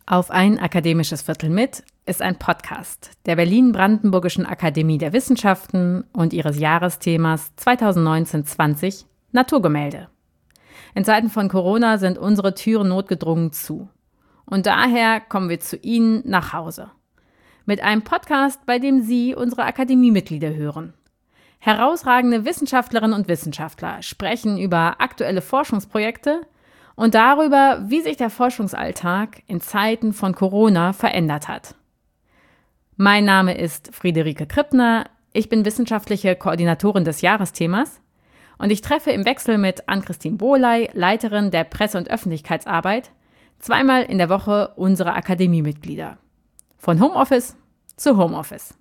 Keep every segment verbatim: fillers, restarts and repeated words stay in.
Auf ein akademisches Viertel mit ist ein Podcast der Berlin-Brandenburgischen Akademie der Wissenschaften und ihres Jahresthemas zweitausendneunzehn zwanzig Naturgemälde. In Zeiten von Corona sind unsere Türen notgedrungen zu. Und daher kommen wir zu Ihnen nach Hause. Mit einem Podcast, bei dem Sie unsere Akademiemitglieder hören. Herausragende Wissenschaftlerinnen und Wissenschaftler sprechen über aktuelle Forschungsprojekte und darüber, wie sich der Forschungsalltag in Zeiten von Corona verändert hat. Mein Name ist Friederike Krippner, ich bin wissenschaftliche Koordinatorin des Jahresthemas und ich treffe im Wechsel mit Ann-Christine Bohley, Leiterin der Presse- und Öffentlichkeitsarbeit, zweimal in der Woche unsere Akademiemitglieder. Von Homeoffice zu Homeoffice.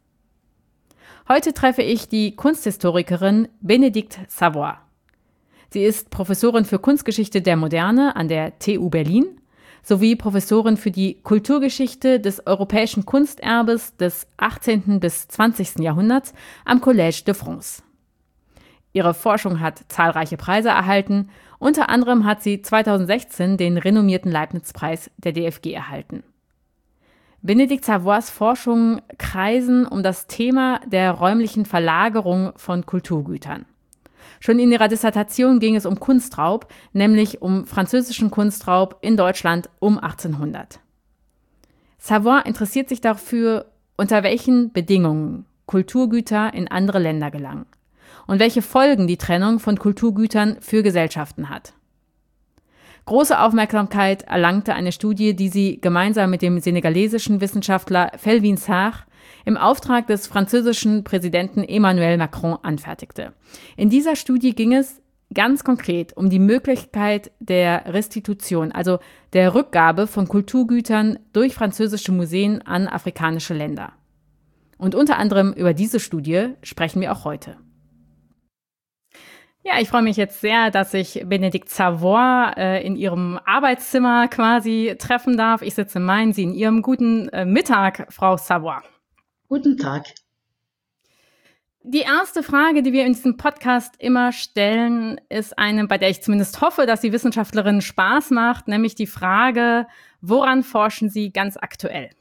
Heute treffe ich die Kunsthistorikerin Bénédicte Savoy. Sie ist Professorin für Kunstgeschichte der Moderne an der T U Berlin sowie Professorin für die Kulturgeschichte des europäischen Kunsterbes des achtzehnten bis zwanzigsten Jahrhunderts am Collège de France. Ihre Forschung hat zahlreiche Preise erhalten, unter anderem hat sie zweitausendsechzehn den renommierten Leibniz-Preis der D F G erhalten. Bénédicte Savoys Forschungen kreisen um das Thema der räumlichen Verlagerung von Kulturgütern. Schon in ihrer Dissertation ging es um Kunstraub, nämlich um französischen Kunstraub in Deutschland um achtzehnhundert. Savoy interessiert sich dafür, unter welchen Bedingungen Kulturgüter in andere Länder gelangen und welche Folgen die Trennung von Kulturgütern für Gesellschaften hat. Große Aufmerksamkeit erlangte eine Studie, die sie gemeinsam mit dem senegalesischen Wissenschaftler Felwine Sarr im Auftrag des französischen Präsidenten Emmanuel Macron anfertigte. In dieser Studie ging es ganz konkret um die Möglichkeit der Restitution, also der Rückgabe von Kulturgütern durch französische Museen an afrikanische Länder. Und unter anderem über diese Studie sprechen wir auch heute. Ja, ich freue mich jetzt sehr, dass ich Bénédicte Savoy äh, in ihrem Arbeitszimmer quasi treffen darf. Ich sitze in Main, Sie in Ihrem guten äh, Mittag, Frau Savoy. Guten Tag. Die erste Frage, die wir in diesem Podcast immer stellen, ist eine, bei der ich zumindest hoffe, dass die Wissenschaftlerin Spaß macht, nämlich die Frage, woran forschen Sie ganz aktuell?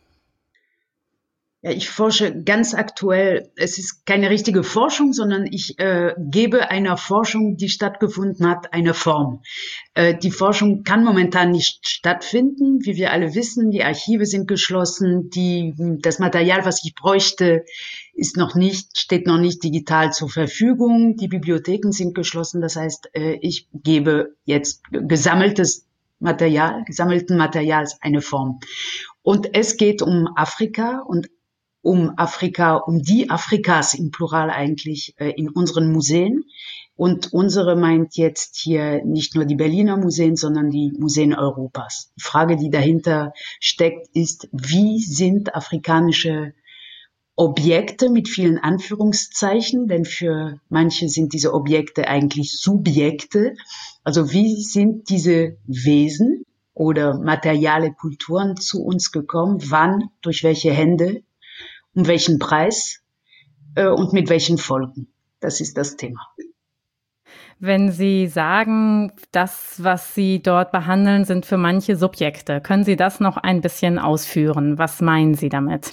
Ja, ich forsche ganz aktuell. Es ist keine richtige Forschung, sondern ich äh, gebe einer Forschung, die stattgefunden hat, eine Form. Äh, die Forschung kann momentan nicht stattfinden, wie wir alle wissen. Die Archive sind geschlossen. Die, das Material, was ich bräuchte, ist noch nicht, steht noch nicht digital zur Verfügung. Die Bibliotheken sind geschlossen. Das heißt, äh, ich gebe jetzt gesammeltes Material, gesammelten Materials eine Form. Und es geht um Afrika und um Afrika, um die Afrikas im Plural eigentlich äh, in unseren Museen. Und unsere meint jetzt hier nicht nur die Berliner Museen, sondern die Museen Europas. Die Frage, die dahinter steckt, ist, wie sind afrikanische Objekte mit vielen Anführungszeichen, denn für manche sind diese Objekte eigentlich Subjekte. Also wie sind diese Wesen oder materiale Kulturen zu uns gekommen? Wann, durch welche Hände? Um welchen Preis äh, und mit welchen Folgen? Das ist das Thema. Wenn Sie sagen, das, was Sie dort behandeln, sind für manche Subjekte, können Sie das noch ein bisschen ausführen? Was meinen Sie damit?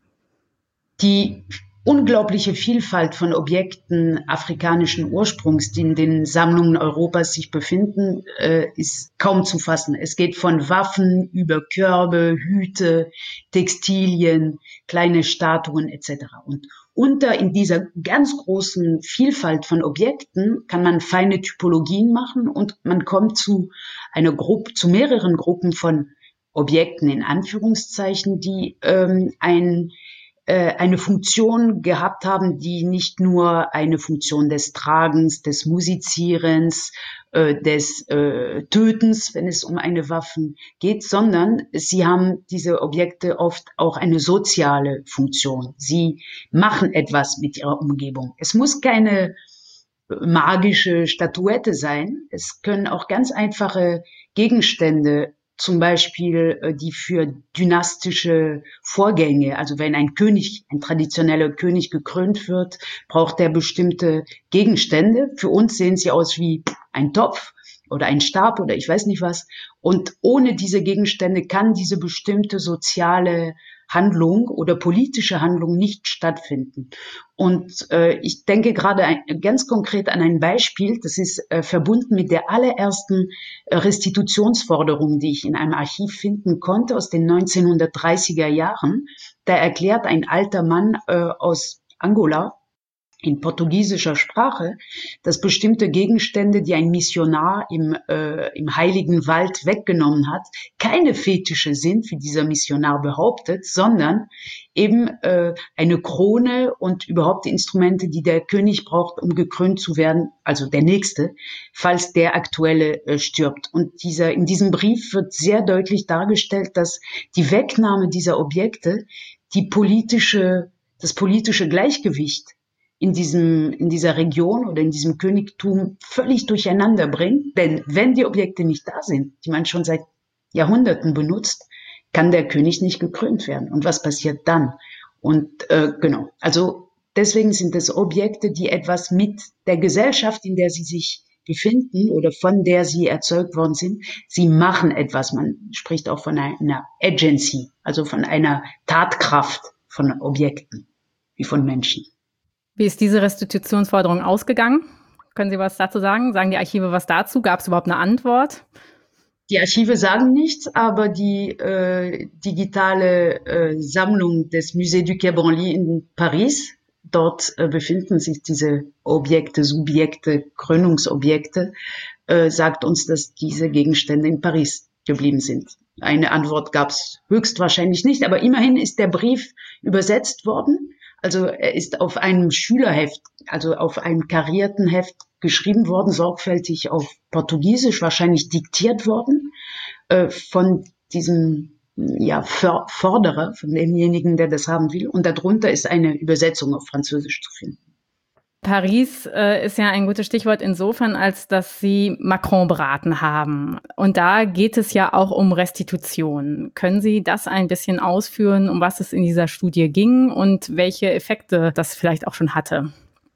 Die unglaubliche Vielfalt von Objekten afrikanischen Ursprungs, die in den Sammlungen Europas sich befinden, äh, ist kaum zu fassen. Es geht von Waffen über Körbe, Hüte, Textilien, kleine Statuen et cetera. Und unter in dieser ganz großen Vielfalt von Objekten kann man feine Typologien machen und man kommt zu einer Gruppe, zu mehreren Gruppen von Objekten in Anführungszeichen, die ähm, ein eine Funktion gehabt haben, die nicht nur eine Funktion des Tragens, des Musizierens, äh, des äh, Tötens, wenn es um eine Waffe geht, sondern sie haben diese Objekte oft auch eine soziale Funktion. Sie machen etwas mit ihrer Umgebung. Es muss keine magische Statuette sein. Es können auch ganz einfache Gegenstände, zum Beispiel äh, die für dynastische Vorgänge, also wenn ein König, ein traditioneller König gekrönt wird, braucht er bestimmte Gegenstände. Für uns sehen sie aus wie ein Topf oder ein Stab oder ich weiß nicht was. Und ohne diese Gegenstände kann diese bestimmte soziale Handlung oder politische Handlung nicht stattfinden. Und äh, ich denke gerade ein, ganz konkret an ein Beispiel, das ist äh, verbunden mit der allerersten äh, Restitutionsforderung, die ich in einem Archiv finden konnte aus den neunzehnhundertdreißiger Jahren. Da erklärt ein alter Mann äh, aus Angola in portugiesischer Sprache, dass bestimmte Gegenstände, die ein Missionar im, äh, im Heiligen Wald weggenommen hat, keine Fetische sind, wie dieser Missionar behauptet, sondern eben äh, eine Krone und überhaupt die Instrumente, die der König braucht, um gekrönt zu werden, also der nächste, falls der aktuelle äh, stirbt. Und dieser, in diesem Brief wird sehr deutlich dargestellt, dass die Wegnahme dieser Objekte die politische, das politische Gleichgewicht in diesem, in dieser Region oder in diesem Königtum völlig durcheinander bringt. Denn wenn die Objekte nicht da sind, die man schon seit Jahrhunderten benutzt, kann der König nicht gekrönt werden. Und was passiert dann? Und äh, genau, also deswegen sind es Objekte, die etwas mit der Gesellschaft, in der sie sich befinden oder von der sie erzeugt worden sind, sie machen etwas. Man spricht auch von einer Agency, also von einer Tatkraft von Objekten, wie von Menschen. Wie ist diese Restitutionsforderung ausgegangen? Können Sie was dazu sagen? Sagen die Archive was dazu? Gab es überhaupt eine Antwort? Die Archive sagen nichts, aber die äh, digitale äh, Sammlung des Musée du Quai Branly in Paris, dort äh, befinden sich diese Objekte, Subjekte, Krönungsobjekte, äh, sagt uns, dass diese Gegenstände in Paris geblieben sind. Eine Antwort gab es höchstwahrscheinlich nicht, aber immerhin ist der Brief übersetzt worden. Also er ist auf einem Schülerheft, also auf einem karierten Heft geschrieben worden, sorgfältig auf Portugiesisch, wahrscheinlich diktiert worden äh, von diesem ja, Förderer, von demjenigen, der das haben will. Und darunter ist eine Übersetzung auf Französisch zu finden. Paris äh, ist ja ein gutes Stichwort insofern, als dass Sie Macron beraten haben. Und da geht es ja auch um Restitution. Können Sie das ein bisschen ausführen, um was es in dieser Studie ging und welche Effekte das vielleicht auch schon hatte?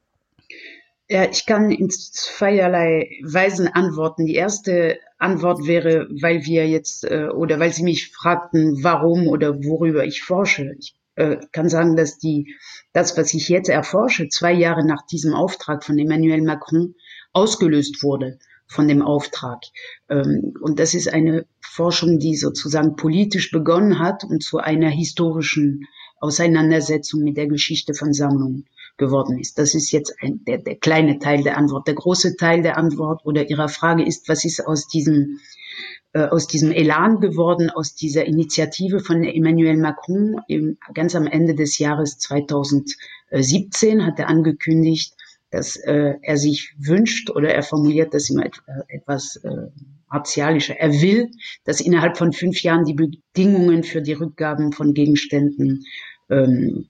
Ja, ich kann in zweierlei Weisen antworten. Die erste Antwort wäre, weil wir jetzt äh, oder weil Sie mich fragten, warum oder worüber ich forsche. Ich äh, kann sagen, dass die das, was ich jetzt erforsche, zwei Jahre nach diesem Auftrag von Emmanuel Macron ausgelöst wurde von dem Auftrag. Ähm, und das ist eine Forschung, die sozusagen politisch begonnen hat und zu einer historischen Auseinandersetzung mit der Geschichte von Sammlungen geworden ist. Das ist jetzt ein, der, der kleine Teil der Antwort. Der große Teil der Antwort oder Ihrer Frage ist, was ist aus diesem äh, aus diesem Elan geworden, aus dieser Initiative von Emmanuel Macron. Im, ganz am Ende des Jahres zweitausendsiebzehn hat er angekündigt, dass äh, er sich wünscht oder er formuliert das immer et, äh, etwas äh, martialischer. Er will, dass innerhalb von fünf Jahren die Bedingungen für die Rückgaben von Gegenständen ähm,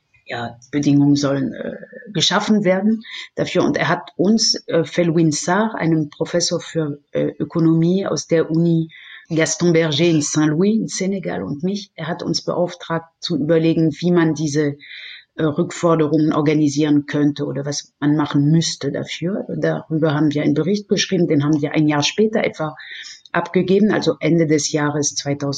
ja, Bedingungen sollen äh, geschaffen werden dafür. Und er hat uns, äh, Felwine Sarr, einem Professor für äh, Ökonomie aus der Uni Gaston Berger in Saint-Louis in Senegal und mich, er hat uns beauftragt zu überlegen, wie man diese äh, Rückforderungen organisieren könnte oder was man machen müsste dafür. Darüber haben wir einen Bericht geschrieben, den haben wir ein Jahr später etwa abgegeben, also Ende des Jahres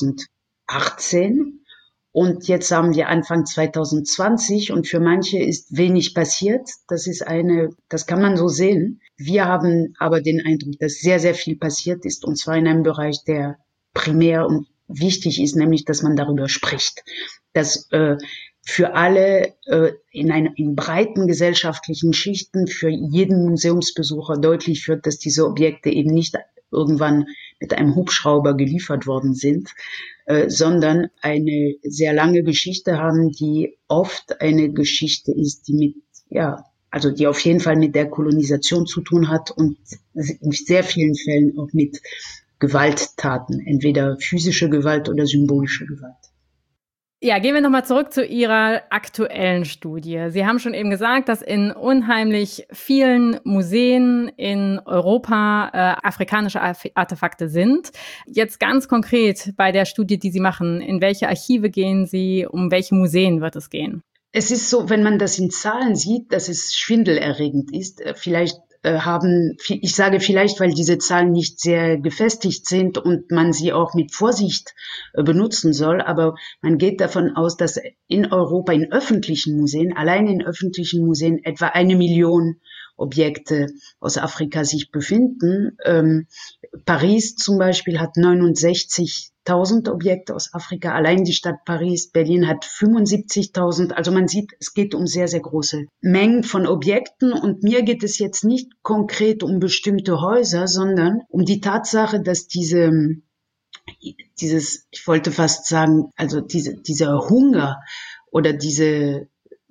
zweitausendachtzehn. Und jetzt haben wir Anfang zweitausendzwanzig und für manche ist wenig passiert. Das ist eine, das kann man so sehen. Wir haben aber den Eindruck, dass sehr, sehr viel passiert ist und zwar in einem Bereich, der primär und wichtig ist, nämlich, dass man darüber spricht. Dass äh, für alle äh, in, einer, in breiten gesellschaftlichen Schichten, für jeden Museumsbesucher deutlich wird, dass diese Objekte eben nicht irgendwann mit einem Hubschrauber geliefert worden sind, äh, sondern eine sehr lange Geschichte haben, die oft eine Geschichte ist, die mit, ja, also die auf jeden Fall mit der Kolonisation zu tun hat und in sehr vielen Fällen auch mit Gewalttaten, entweder physische Gewalt oder symbolische Gewalt. Ja, gehen wir nochmal zurück zu Ihrer aktuellen Studie. Sie haben schon eben gesagt, dass in unheimlich vielen Museen in Europa äh, afrikanische Artefakte sind. Jetzt ganz konkret bei der Studie, die Sie machen, in welche Archive gehen Sie, um welche Museen wird es gehen? Es ist so, wenn man das in Zahlen sieht, dass es schwindelerregend ist. Vielleicht äh, haben, ich sage vielleicht, weil diese Zahlen nicht sehr gefestigt sind und man sie auch mit Vorsicht äh, benutzen soll, aber man geht davon aus, dass in Europa in öffentlichen Museen, allein in öffentlichen Museen etwa eine Million Objekte aus Afrika sich befinden. Ähm, Paris zum Beispiel hat neunundsechzigtausend Objekte aus Afrika. Allein die Stadt Paris, Berlin hat fünfundsiebzigtausend. Also man sieht, es geht um sehr, sehr große Mengen von Objekten. Und mir geht es jetzt nicht konkret um bestimmte Häuser, sondern um die Tatsache, dass diese, dieses, ich wollte fast sagen, also diese, dieser Hunger oder diese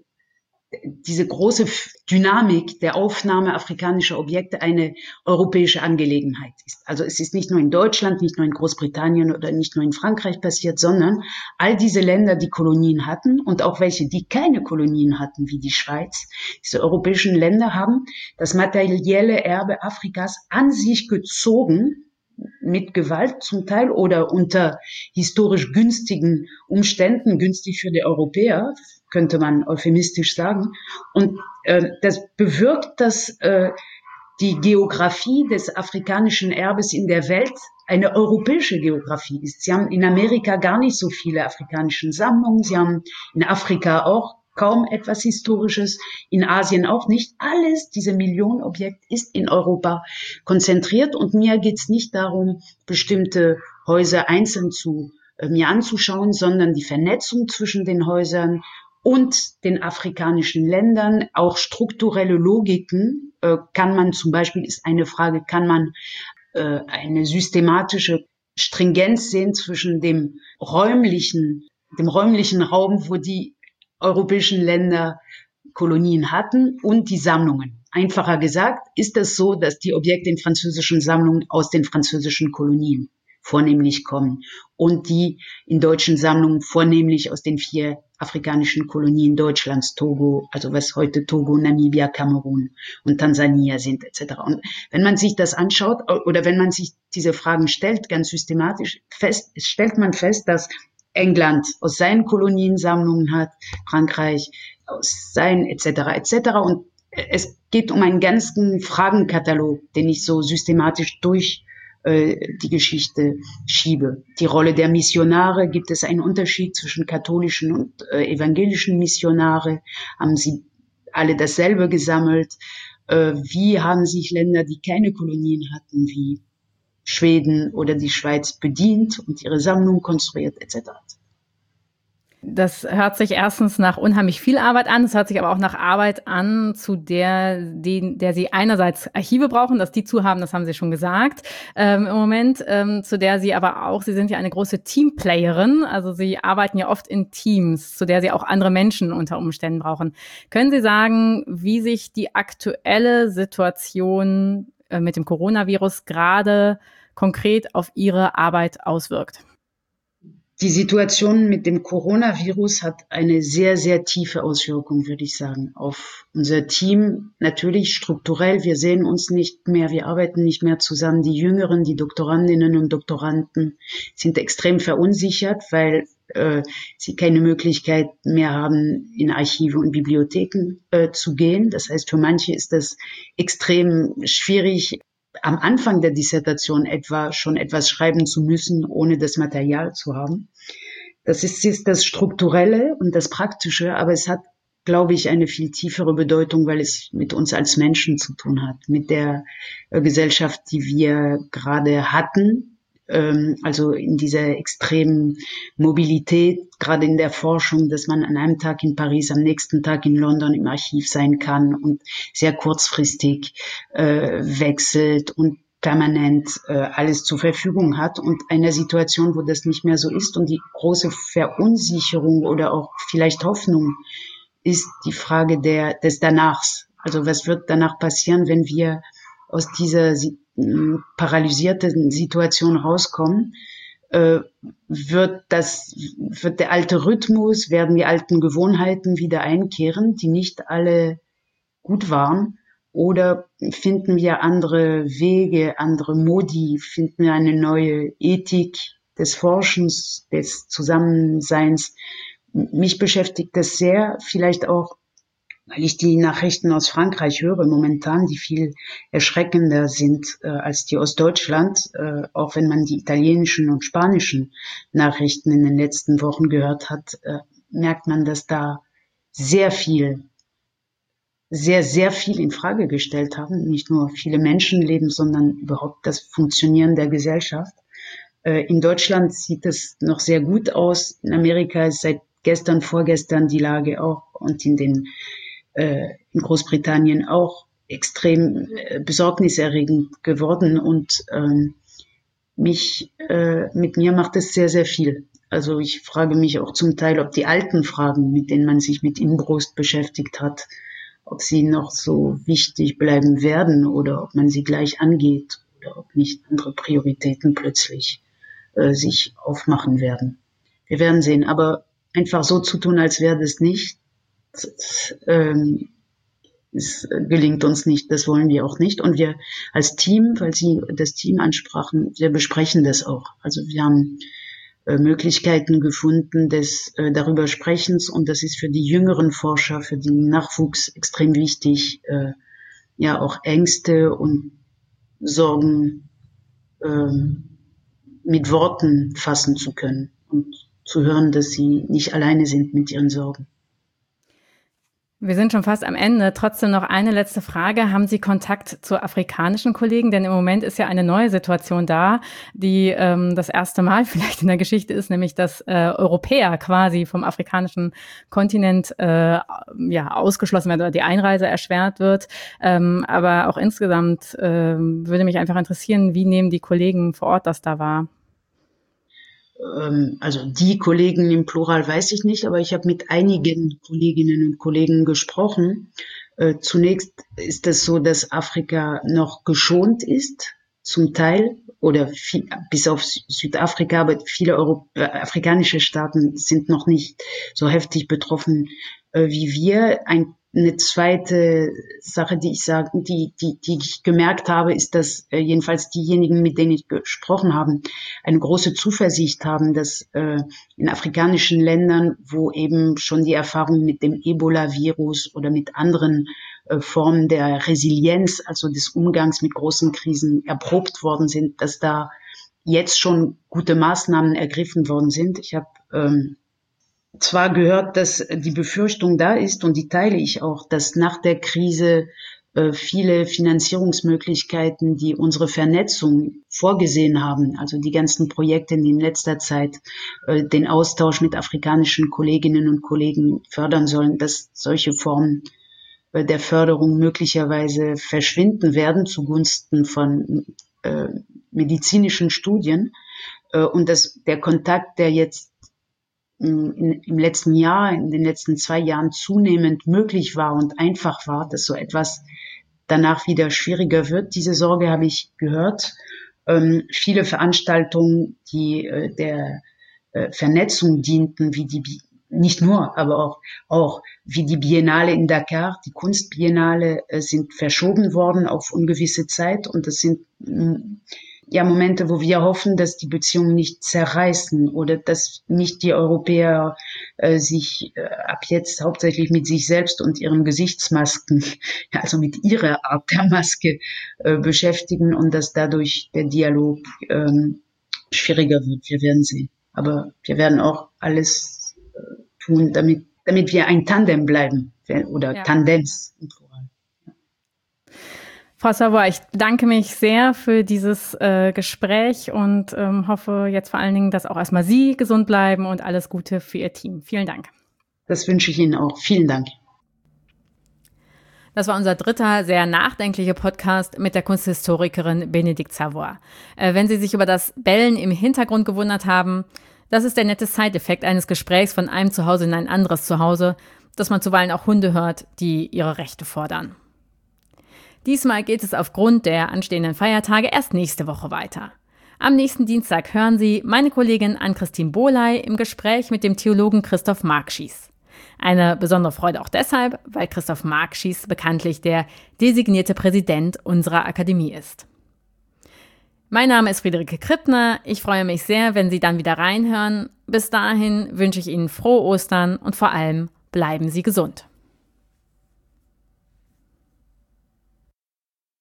diese große Dynamik der Aufnahme afrikanischer Objekte eine europäische Angelegenheit ist. Also es ist nicht nur in Deutschland, nicht nur in Großbritannien oder nicht nur in Frankreich passiert, sondern all diese Länder, die Kolonien hatten und auch welche, die keine Kolonien hatten, wie die Schweiz, diese europäischen Länder haben das materielle Erbe Afrikas an sich gezogen, mit Gewalt zum Teil oder unter historisch günstigen Umständen, günstig für die Europäer, könnte man euphemistisch sagen. Und äh, das bewirkt, dass äh, die Geografie des afrikanischen Erbes in der Welt eine europäische Geografie ist. Sie haben in Amerika gar nicht so viele afrikanische Sammlungen. Sie haben in Afrika auch kaum etwas Historisches, in Asien auch nicht. Alles, diese Millionenobjekt, ist in Europa konzentriert. Und mir geht es nicht darum, bestimmte Häuser einzeln zu äh, mir anzuschauen, sondern die Vernetzung zwischen den Häusern und den afrikanischen Ländern, auch strukturelle Logiken, äh, kann man zum Beispiel, ist eine Frage, kann man äh, eine systematische Stringenz sehen zwischen dem räumlichen, dem räumlichen Raum, wo die europäischen Länder Kolonien hatten, und die Sammlungen. Einfacher gesagt, ist es so, dass die Objekte in französischen Sammlungen aus den französischen Kolonien vornehmlich kommen und die in deutschen Sammlungen vornehmlich aus den vier afrikanischen Kolonien Deutschlands, Togo, also was heute Togo, Namibia, Kamerun und Tansania sind et cetera. Und wenn man sich das anschaut oder wenn man sich diese Fragen stellt, ganz systematisch fest, stellt man fest, dass England aus seinen Koloniensammlungen hat, Frankreich aus seinen et cetera et cetera. Und es geht um einen ganzen Fragenkatalog, den ich so systematisch durch die Geschichte schiebe. Die Rolle der Missionare, gibt es einen Unterschied zwischen katholischen und äh, evangelischen Missionare? Haben sie alle dasselbe gesammelt? Äh, wie haben sich Länder, die keine Kolonien hatten, wie Schweden oder die Schweiz, bedient und ihre Sammlung konstruiert et cetera? Das hört sich erstens nach unheimlich viel Arbeit an. Es hört sich aber auch nach Arbeit an, zu der, die, der Sie einerseits Archive brauchen, dass die zu haben, das haben Sie schon gesagt, ähm, im Moment, ähm, zu der Sie aber auch, Sie sind ja eine große Teamplayerin, also Sie arbeiten ja oft in Teams, zu der Sie auch andere Menschen unter Umständen brauchen. Können Sie sagen, wie sich die aktuelle Situation äh, mit dem Coronavirus gerade konkret auf Ihre Arbeit auswirkt? Die Situation mit dem Coronavirus hat eine sehr, sehr tiefe Auswirkung, würde ich sagen, auf unser Team. Natürlich strukturell, wir sehen uns nicht mehr, wir arbeiten nicht mehr zusammen. Die Jüngeren, die Doktorandinnen und Doktoranden sind extrem verunsichert, weil äh, sie keine Möglichkeit mehr haben, in Archive und Bibliotheken äh, zu gehen. Das heißt, für manche ist das extrem schwierig, am Anfang der Dissertation etwa schon etwas schreiben zu müssen, ohne das Material zu haben. Das ist, ist das Strukturelle und das Praktische, aber es hat, glaube ich, eine viel tiefere Bedeutung, weil es mit uns als Menschen zu tun hat, mit der äh, Gesellschaft, die wir gerade hatten, ähm, also in dieser extremen Mobilität, gerade in der Forschung, dass man an einem Tag in Paris, am nächsten Tag in London im Archiv sein kann und sehr kurzfristig äh, wechselt und permanent äh, alles zur Verfügung hat, und einer Situation, wo das nicht mehr so ist. Und die große Verunsicherung oder auch vielleicht Hoffnung ist die Frage der des Danachs. Also was wird danach passieren, wenn wir aus dieser paralysierten Situation rauskommen? Äh, wird das, wird der alte Rhythmus, werden die alten Gewohnheiten wieder einkehren, die nicht alle gut waren? Oder finden wir andere Wege, andere Modi, finden wir eine neue Ethik des Forschens, des Zusammenseins? Mich beschäftigt das sehr, vielleicht auch, weil ich die Nachrichten aus Frankreich höre momentan, die viel erschreckender sind äh, als die aus Deutschland, äh, auch wenn man die italienischen und spanischen Nachrichten in den letzten Wochen gehört hat, äh, merkt man, dass da sehr viel, sehr, sehr viel in Frage gestellt haben. Nicht nur viele Menschenleben, sondern überhaupt das Funktionieren der Gesellschaft. Äh, in Deutschland sieht es noch sehr gut aus. In Amerika ist seit gestern, vorgestern die Lage auch und in den in Großbritannien auch extrem äh, besorgniserregend geworden und ähm, mich äh, mit mir macht es sehr, sehr viel. Also ich frage mich auch zum Teil, ob die alten Fragen, mit denen man sich mit Inbrunst beschäftigt hat, ob sie noch so wichtig bleiben werden oder ob man sie gleich angeht oder ob nicht andere Prioritäten plötzlich äh, sich aufmachen werden. Wir werden sehen, aber einfach so zu tun, als wäre das nicht, das, ähm, es gelingt uns nicht, das wollen wir auch nicht. Und wir als Team, weil Sie das Team ansprachen, wir besprechen das auch. Also wir haben äh, Möglichkeiten gefunden des äh, darüber Sprechens und das ist für die jüngeren Forscher, für den Nachwuchs extrem wichtig, äh, ja auch Ängste und Sorgen äh, mit Worten fassen zu können und zu hören, dass sie nicht alleine sind mit ihren Sorgen. Wir sind schon fast am Ende. Trotzdem noch eine letzte Frage. Haben Sie Kontakt zu afrikanischen Kollegen? Denn im Moment ist ja eine neue Situation da, die ähm, das erste Mal vielleicht in der Geschichte ist, nämlich dass äh, Europäer quasi vom afrikanischen Kontinent äh, ja ausgeschlossen werden oder die Einreise erschwert wird. Ähm, aber auch insgesamt äh, würde mich einfach interessieren, wie nehmen die Kollegen vor Ort das da wahr? Also die Kollegen im Plural weiß ich nicht, aber ich habe mit einigen Kolleginnen und Kollegen gesprochen. Äh, zunächst ist es so, dass Afrika noch geschont ist, zum Teil, oder viel, bis auf Südafrika, aber viele Euro, äh, afrikanische Staaten sind noch nicht so heftig betroffen äh, wie wir. Ein Eine zweite Sache, die ich sagen, die, die, die ich gemerkt habe, ist, dass äh, jedenfalls diejenigen, mit denen ich gesprochen habe, eine große Zuversicht haben, dass äh, in afrikanischen Ländern, wo eben schon die Erfahrungen mit dem Ebola-Virus oder mit anderen äh, Formen der Resilienz, also des Umgangs mit großen Krisen, erprobt worden sind, dass da jetzt schon gute Maßnahmen ergriffen worden sind. Ich habe ähm, zwar gehört, dass die Befürchtung da ist, und die teile ich auch, dass nach der Krise äh, viele Finanzierungsmöglichkeiten, die unsere Vernetzung vorgesehen haben, also die ganzen Projekte, die in letzter Zeit äh, den Austausch mit afrikanischen Kolleginnen und Kollegen fördern sollen, dass solche Formen äh, der Förderung möglicherweise verschwinden werden zugunsten von äh, medizinischen Studien äh, und dass der Kontakt, der jetzt In, im letzten Jahr, in den letzten zwei Jahren zunehmend möglich war und einfach war, dass so etwas danach wieder schwieriger wird. Diese Sorge habe ich gehört. Ähm, viele Veranstaltungen, die äh, der äh, Vernetzung dienten, wie die, nicht nur, aber auch, auch wie die Biennale in Dakar, die Kunstbiennale, äh, sind verschoben worden auf ungewisse Zeit und das sind mh, ja, Momente, wo wir hoffen, dass die Beziehungen nicht zerreißen oder dass nicht die Europäer äh, sich äh, ab jetzt hauptsächlich mit sich selbst und ihren Gesichtsmasken, also mit ihrer Art der Maske äh, beschäftigen und dass dadurch der Dialog ähm, schwieriger wird. Wir werden sehen. Aber wir werden auch alles äh, tun, damit, damit wir ein Tandem bleiben oder ja. Tandems. Frau Savoy, ich bedanke mich sehr für dieses äh, Gespräch und ähm, hoffe jetzt vor allen Dingen, dass auch erstmal Sie gesund bleiben und alles Gute für Ihr Team. Vielen Dank. Das wünsche ich Ihnen auch. Vielen Dank. Das war unser dritter, sehr nachdenklicher Podcast mit der Kunsthistorikerin Bénédicte Savoy. Äh, wenn Sie sich über das Bellen im Hintergrund gewundert haben, das ist der nette Side-Effekt eines Gesprächs von einem Zuhause in ein anderes Zuhause, dass man zuweilen auch Hunde hört, die ihre Rechte fordern. Diesmal geht es aufgrund der anstehenden Feiertage erst nächste Woche weiter. Am nächsten Dienstag hören Sie meine Kollegin Ann-Christine Bohley im Gespräch mit dem Theologen Christoph Markschies. Eine besondere Freude auch deshalb, weil Christoph Markschies bekanntlich der designierte Präsident unserer Akademie ist. Mein Name ist Friederike Krippner. Ich freue mich sehr, wenn Sie dann wieder reinhören. Bis dahin wünsche ich Ihnen frohe Ostern und vor allem bleiben Sie gesund.